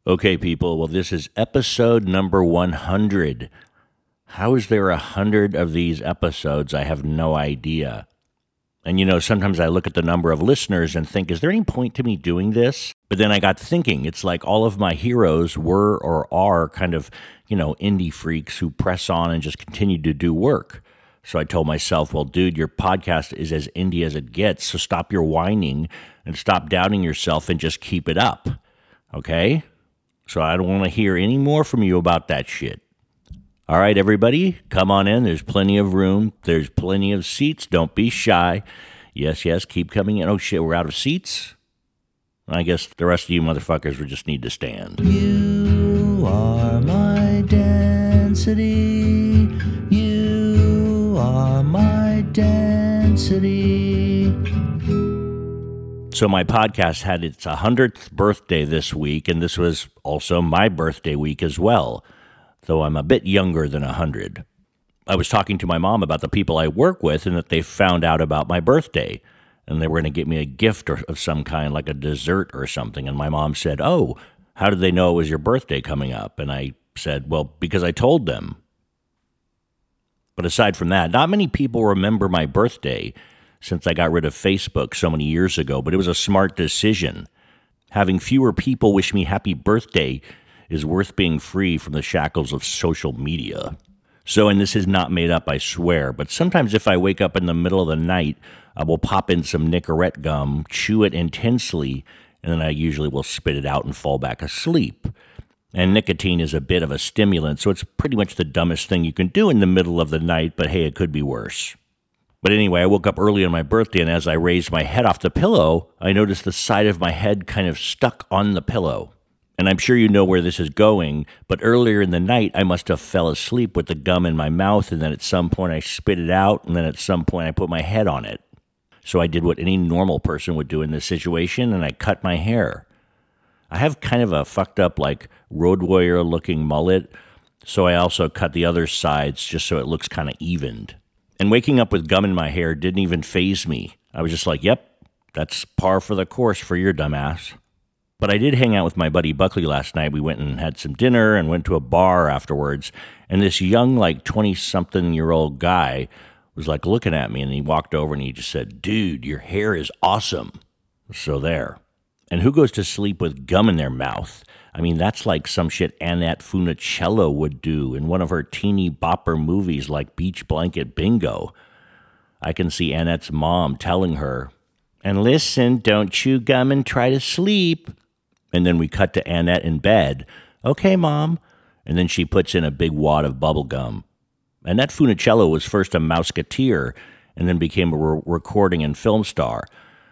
Okay, people, well, this is episode number 100. How is there 100 of these episodes? I have no idea. And sometimes I look at the number of listeners and think, is there any point to me doing this? But then I got thinking, it's like all of my heroes were or are kind of, indie freaks who press on and just continue to do work. So I told myself, well, dude, your podcast is as indie as it gets, so stop your whining and stop doubting yourself and just keep it up, okay? So I don't want to hear any more from you about that shit. All right, everybody, come on in. There's plenty of room. There's plenty of seats. Don't be shy. Yes, keep coming in. Oh, shit, we're out of seats? I guess the rest of you motherfuckers would just need to stand. You are my density. You are my density. So my podcast had its 100th birthday this week, and this was also my birthday week as well, though I'm a bit younger than 100. I was talking to my mom about the people I work with and that they found out about my birthday, and they were going to get me a gift of some kind, like a dessert or something, and my mom said, "Oh, how did they know it was your birthday coming up?" And I said, "Well, because I told them." But aside from that, not many people remember my birthday, since I got rid of Facebook so many years ago, but it was a smart decision. Having fewer people wish me happy birthday is worth being free from the shackles of social media. So, and this is not made up, I swear, but sometimes if I wake up in the middle of the night, I will pop in some Nicorette gum, chew it intensely, and then I usually will spit it out and fall back asleep. And nicotine is a bit of a stimulant, so it's pretty much the dumbest thing you can do in the middle of the night, but hey, it could be worse. But anyway, I woke up early on my birthday, and as I raised my head off the pillow, I noticed the side of my head kind of stuck on the pillow. And I'm sure you know where this is going, but earlier in the night, I must have fell asleep with the gum in my mouth, and then at some point I spit it out, and then at some point I put my head on it. So I did what any normal person would do in this situation, and I cut my hair. I have kind of a fucked up, like, road warrior-looking mullet, so I also cut the other sides just so it looks kind of evened. And waking up with gum in my hair didn't even faze me. I was just like, yep, that's par for the course for your dumbass. But I did hang out with my buddy Buckley last night. We went and had some dinner and went to a bar afterwards. And this young, like 20-something-year-old guy was like looking at me, and he walked over and he just said, "Dude, your hair is awesome." So there. And who goes to sleep with gum in their mouth? I mean, that's like some shit Annette Funicello would do in one of her teeny bopper movies like Beach Blanket Bingo. I can see Annette's mom telling her, "And listen, don't chew gum and try to sleep." And then we cut to Annette in bed. "Okay, Mom." And then she puts in a big wad of bubble gum. Annette Funicello was first a Mouseketeer and then became a recording and film star.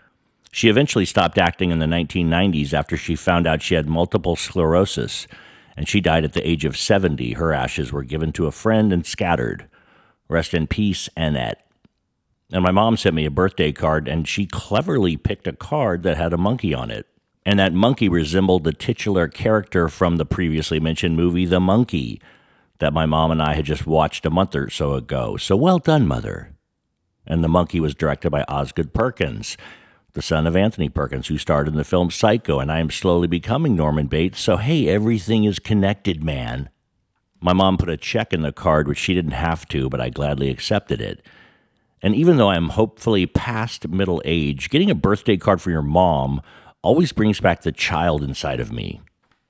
She eventually stopped acting in the 1990s after she found out she had multiple sclerosis, and she died at the age of 70. Her ashes were given to a friend and scattered. Rest in peace, Annette. And my mom sent me a birthday card, and she cleverly picked a card that had a monkey on it. And that monkey resembled the titular character from the previously mentioned movie, The Monkey, that my mom and I had just watched a month or so ago. So well done, Mother. And The Monkey was directed by Osgood Perkins, the son of Anthony Perkins, who starred in the film Psycho, and I am slowly becoming Norman Bates, so hey, everything is connected, man. My mom put a check in the card, which she didn't have to, but I gladly accepted it. And even though I'm hopefully past middle age, getting a birthday card for your mom always brings back the child inside of me.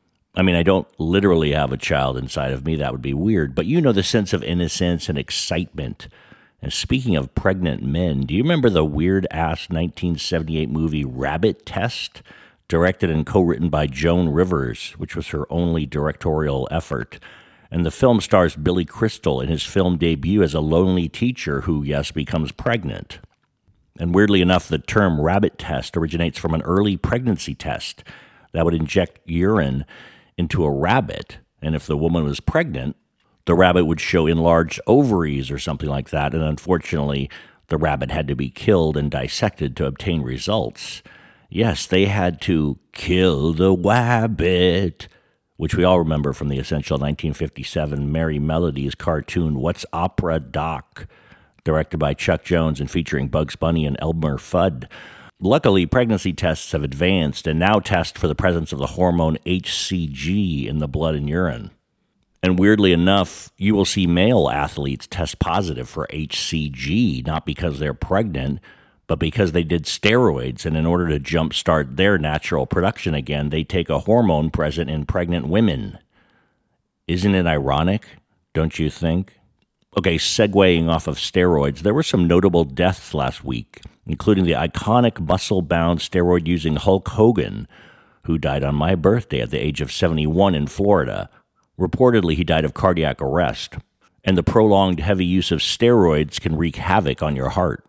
I mean, I don't literally have a child inside of me, that would be weird, but you know the sense of innocence and excitement. And speaking of pregnant men, do you remember the weird-ass 1978 movie Rabbit Test, directed and co-written by Joan Rivers, which was her only directorial effort? And the film stars Billy Crystal in his film debut as a lonely teacher who, yes, becomes pregnant. And weirdly enough, the term rabbit test originates from an early pregnancy test that would inject urine into a rabbit, and if the woman was pregnant, the rabbit would show enlarged ovaries or something like that, and unfortunately, the rabbit had to be killed and dissected to obtain results. Yes, they had to kill the wabbit, which we all remember from the essential 1957 Merry Melodies cartoon What's Opera Doc, directed by Chuck Jones and featuring Bugs Bunny and Elmer Fudd. Luckily, pregnancy tests have advanced and now test for the presence of the hormone HCG in the blood and urine. And weirdly enough, you will see male athletes test positive for HCG, not because they're pregnant, but because they did steroids. And in order to jumpstart their natural production again, they take a hormone present in pregnant women. Isn't it ironic? Don't you think? Okay, segueing off of steroids, there were some notable deaths last week, including the iconic muscle-bound steroid-using Hulk Hogan, who died on my birthday at the age of 71 in Florida. Reportedly, he died of cardiac arrest, and the prolonged heavy use of steroids can wreak havoc on your heart.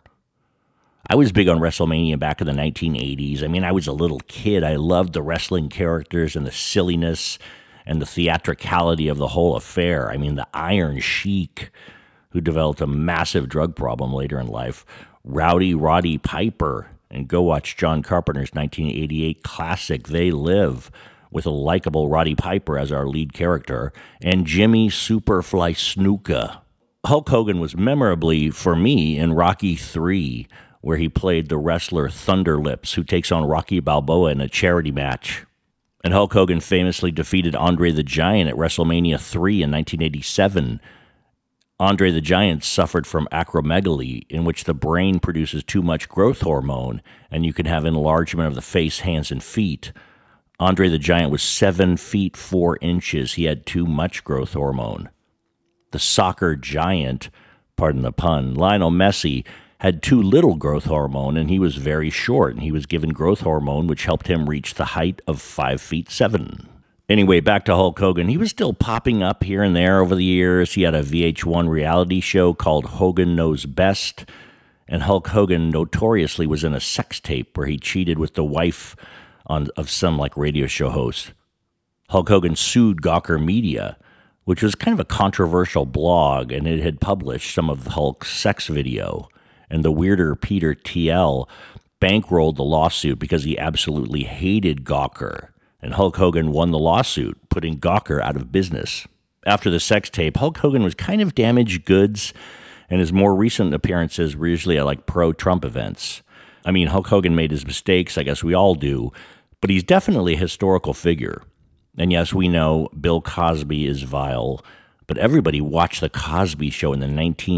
I was big on WrestleMania back in the 1980s. I mean, I was a little kid. I loved the wrestling characters and the silliness and the theatricality of the whole affair. I mean, the Iron Sheik, who developed a massive drug problem later in life, Rowdy Roddy Piper, and go watch John Carpenter's 1988 classic, They Live, with a likable Roddy Piper as our lead character, and Jimmy Superfly Snuka. Hulk Hogan was memorably, for me, in Rocky III, where he played the wrestler Thunder Lips, who takes on Rocky Balboa in a charity match. And Hulk Hogan famously defeated Andre the Giant at WrestleMania III in 1987. Andre the Giant suffered from acromegaly, in which the brain produces too much growth hormone, and you can have enlargement of the face, hands, and feet. Andre the Giant was 7 feet 4 inches. He had too much growth hormone. The soccer giant, pardon the pun, Lionel Messi, had too little growth hormone, and he was very short, and he was given growth hormone, which helped him reach the height of 5 feet 7. Anyway, back to Hulk Hogan. He was still popping up here and there over the years. He had a VH1 reality show called Hogan Knows Best, and Hulk Hogan notoriously was in a sex tape where he cheated with the wife of some radio show host. Hulk Hogan sued Gawker Media, which was kind of a controversial blog, and it had published some of Hulk's sex video. And the weirder Peter TL bankrolled the lawsuit because he absolutely hated Gawker. And Hulk Hogan won the lawsuit, putting Gawker out of business. After the sex tape, Hulk Hogan was kind of damaged goods, and his more recent appearances were usually at pro-Trump events. I mean, Hulk Hogan made his mistakes, I guess we all do, but he's definitely a historical figure. And yes, we know Bill Cosby is vile, but everybody watched The Cosby Show in the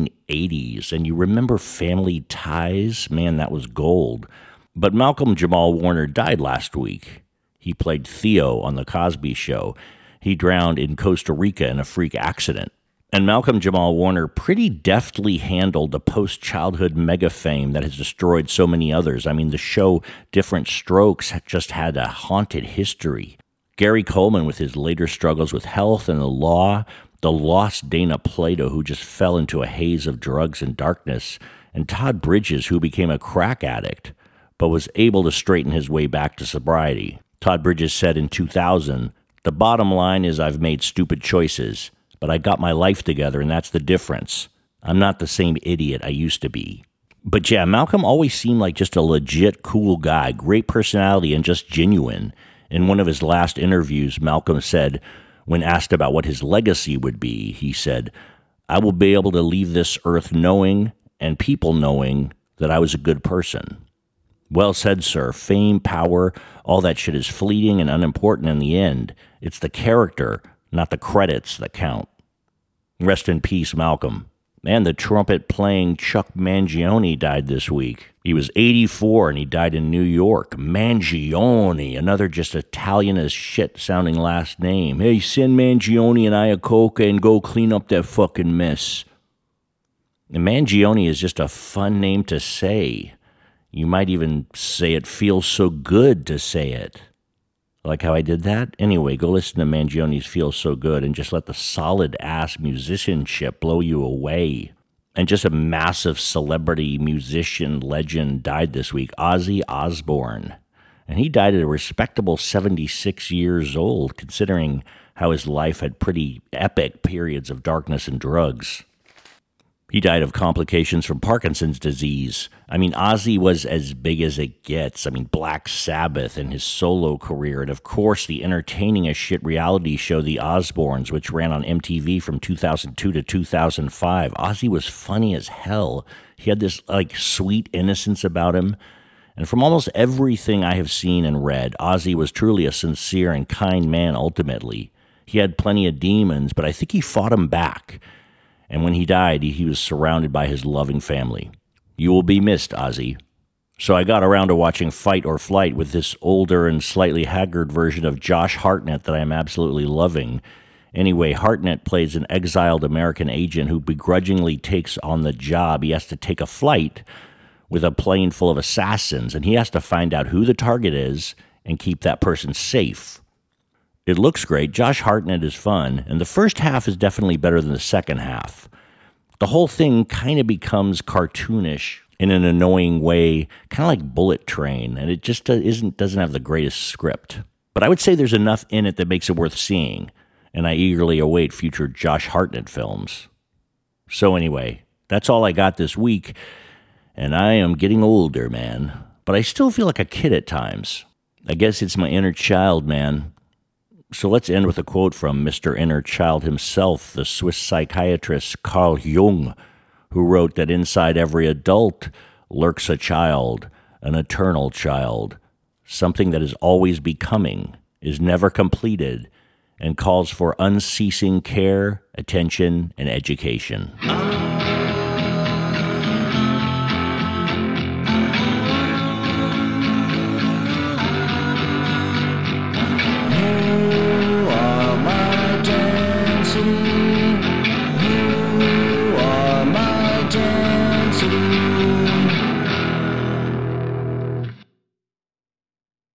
1980s, and you remember Family Ties? Man, that was gold. But Malcolm Jamal Warner died last week. He played Theo on The Cosby Show. He drowned in Costa Rica in a freak accident. And Malcolm Jamal Warner pretty deftly handled the post-childhood mega fame that has destroyed so many others. I mean, the show Different Strokes just had a haunted history. Gary Coleman with his later struggles with health and the law, the lost Dana Plato who just fell into a haze of drugs and darkness, and Todd Bridges who became a crack addict, but was able to straighten his way back to sobriety. Todd Bridges said in 2000, "The bottom line is I've made stupid choices, but I got my life together, and that's the difference. I'm not the same idiot I used to be." But yeah, Malcolm always seemed like just a legit cool guy, great personality, and just genuine. In one of his last interviews, Malcolm said, when asked about what his legacy would be, he said, "I will be able to leave this earth knowing, and people knowing, that I was a good person." Well said, sir. Fame, power, all that shit is fleeting and unimportant in the end. It's the character, not the credits, that count. Rest in peace, Malcolm. And the trumpet-playing Chuck Mangione died this week. He was 84 and he died in New York. Mangione, another just Italian as shit sounding last name. Hey, send Mangione and Iacocca and go clean up that fucking mess. And Mangione is just a fun name to say. You might even say it feels so good to say it. Like how I did that? Anyway, go listen to Mangione's Feels So Good and just let the solid-ass musicianship blow you away. And just a massive celebrity musician legend died this week, Ozzy Osbourne. And he died at a respectable 76 years old, considering how his life had pretty epic periods of darkness and drugs. He died of complications from Parkinson's disease. I mean, Ozzy was as big as it gets. I mean, Black Sabbath and his solo career. And of course, the entertaining as shit reality show, The Osbournes, which ran on MTV from 2002 to 2005. Ozzy was funny as hell. He had this, sweet innocence about him. And from almost everything I have seen and read, Ozzy was truly a sincere and kind man ultimately. He had plenty of demons, but I think he fought them back. And when he died, he was surrounded by his loving family. You will be missed, Ozzy. So I got around to watching Fight or Flight with this older and slightly haggard version of Josh Hartnett that I am absolutely loving. Anyway, Hartnett plays an exiled American agent who begrudgingly takes on the job. He has to take a flight with a plane full of assassins, and he has to find out who the target is and keep that person safe. It looks great. Josh Hartnett is fun, and the first half is definitely better than the second half. The whole thing kind of becomes cartoonish in an annoying way, kind of like Bullet Train, and it just doesn't have the greatest script. But I would say there's enough in it that makes it worth seeing, and I eagerly await future Josh Hartnett films. So anyway, that's all I got this week, and I am getting older, man. But I still feel like a kid at times. I guess it's my inner child, man. So let's end with a quote from Mr. Inner Child himself, the Swiss psychiatrist Carl Jung, who wrote that inside every adult lurks a child, an eternal child, something that is always becoming, is never completed, and calls for unceasing care, attention, and education.